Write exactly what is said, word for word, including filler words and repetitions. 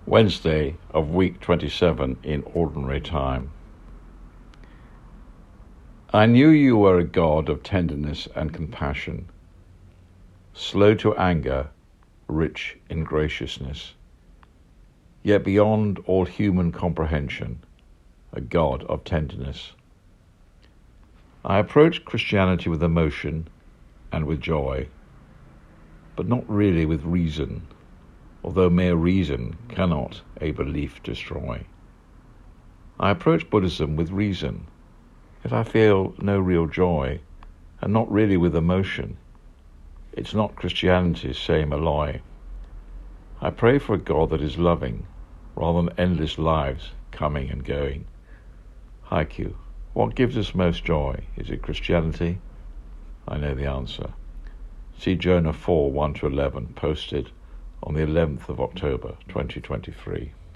Wednesday of week twenty-seven in Ordinary Time. I knew you were a God of tenderness and compassion, slow to anger, rich in graciousness, yet beyond all human comprehension, a God of tenderness. I approach Christianity with emotion and with joy, but not really with reason, although mere reason cannot a belief destroy. I approach Buddhism with reason, yet I feel no real joy, and not really with emotion. It's not Christianity's same alloy. I pray for a God that is loving, rather than endless lives coming and going. Haiku, what gives us most joy? Is it Christianity? I know the answer. See Jonah four, one to eleven, posted on the eleventh of October, twenty twenty-three.